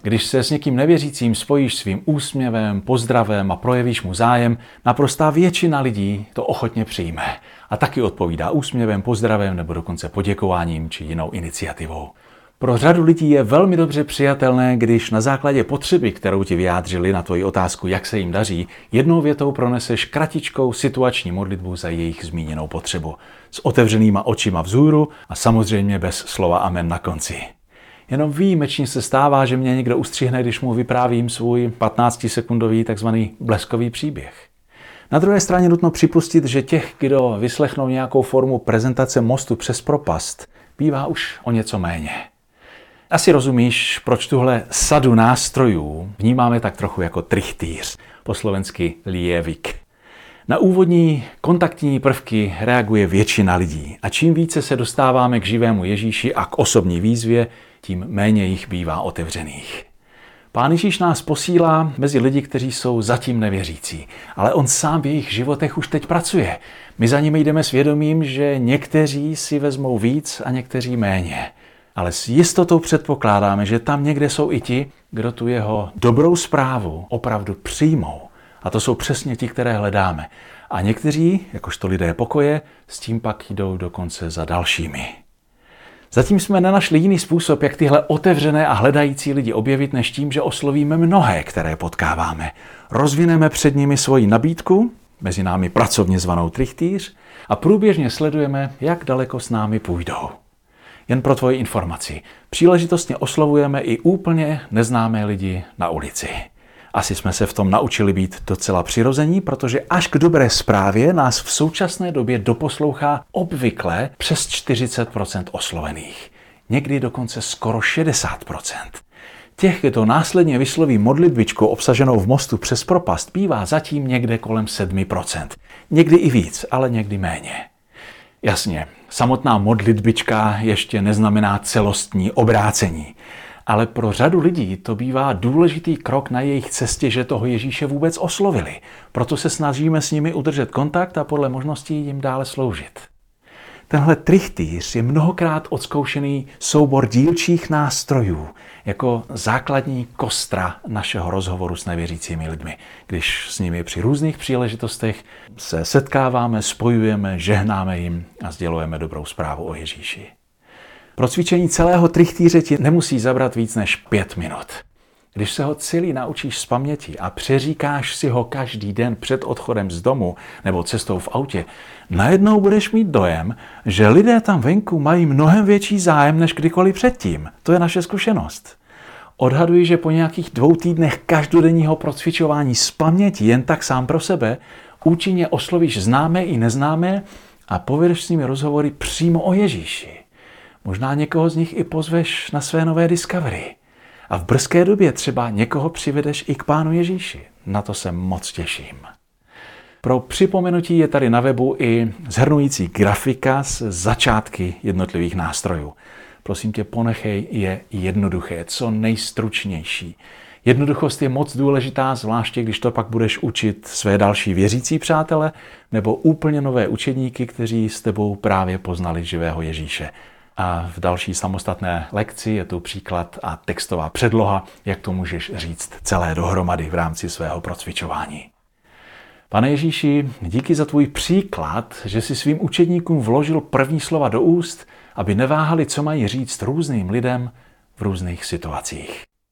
Když se s někým nevěřícím spojíš svým úsměvem, pozdravem a projevíš mu zájem, naprostá většina lidí to ochotně přijme a taky odpovídá úsměvem, pozdravem nebo dokonce poděkováním či jinou iniciativou. Pro řadu lidí je velmi dobře přijatelné, když na základě potřeby, kterou ti vyjádřili na tvoji otázku, jak se jim daří, jednou větou proneseš kratičkou situační modlitbu za jejich zmíněnou potřebu. S otevřenýma očima vzhůru a samozřejmě bez slova amen na konci. Jenom výjimečně se stává, že mě někdo ustřihne, když mu vyprávím svůj 15-sekundový takzvaný bleskový příběh. Na druhé straně nutno připustit, že těch, kdo vyslechnou nějakou formu prezentace mostu přes propast, bývá už o něco méně. Asi rozumíš, proč tuhle sadu nástrojů vnímáme tak trochu jako trichtýř, po slovensky lievik. Na úvodní kontaktní prvky reaguje většina lidí a čím více se dostáváme k živému Ježíši a k osobní výzvě, tím méně jich bývá otevřených. Pán Ježíš nás posílá mezi lidi, kteří jsou zatím nevěřící, ale on sám v jejich životech už teď pracuje. My za nimi jdeme s vědomím, že někteří si vezmou víc a někteří méně. Ale s jistotou předpokládáme, že tam někde jsou i ti, kdo tu jeho dobrou zprávu opravdu přijmou. A to jsou přesně ti, které hledáme. A někteří, jakožto lidé pokoje, s tím pak jdou dokonce za dalšími. Zatím jsme nenašli jiný způsob, jak tyhle otevřené a hledající lidi objevit, než tím, že oslovíme mnohé, které potkáváme. Rozvineme před nimi svoji nabídku, mezi námi pracovně zvanou trichtýř, a průběžně sledujeme, jak daleko s námi půjdou. Jen pro tvoji informaci, příležitostně oslovujeme i úplně neznámé lidi na ulici. Asi jsme se v tom naučili být docela přirození, protože až k dobré zprávě nás v současné době doposlouchá obvykle přes 40% oslovených. Někdy dokonce skoro 60%. Těch, kdo následně vysloví modlitbičku obsaženou v mostu přes propast, bývá zatím někde kolem 7%. Někdy i víc, ale někdy méně. Jasně, samotná modlitbička ještě neznamená celostní obrácení. Ale pro řadu lidí to bývá důležitý krok na jejich cestě, že toho Ježíše vůbec oslovili. Proto se snažíme s nimi udržet kontakt a podle možností jim dále sloužit. Tenhle trichtýř je mnohokrát odzkoušený soubor dílčích nástrojů jako základní kostra našeho rozhovoru s nevěřícími lidmi, když s nimi při různých příležitostech se setkáváme, spojujeme, žehnáme jim a sdělujeme dobrou zprávu o Ježíši. Pro cvičení celého trichtýře ti nemusí zabrat víc než 5 minut. Když se ho celý naučíš z paměti a přeříkáš si ho každý den před odchodem z domu nebo cestou v autě, najednou budeš mít dojem, že lidé tam venku mají mnohem větší zájem než kdykoliv předtím. To je naše zkušenost. Odhaduji, že po nějakých 2 týdnech každodenního procvičování z paměti jen tak sám pro sebe účinně oslovíš známé i neznámé a povedeš s nimi rozhovory přímo o Ježíši. Možná někoho z nich i pozveš na své nové Discovery. A v brzké době třeba někoho přivedeš i k Pánu Ježíši. Na to se moc těším. Pro připomenutí je tady na webu i shrnující grafika s začátky jednotlivých nástrojů. Prosím tě, ponechej je jednoduché, co nejstručnější. Jednoduchost je moc důležitá, zvláště když to pak budeš učit své další věřící přátele nebo úplně nové učedníky, kteří s tebou právě poznali živého Ježíše. A v další samostatné lekci je tu příklad a textová předloha, jak to můžeš říct celé dohromady v rámci svého procvičování. Pane Ježíši, díky za tvůj příklad, že jsi svým učedníkům vložil první slova do úst, aby neváhali, co mají říct různým lidem v různých situacích.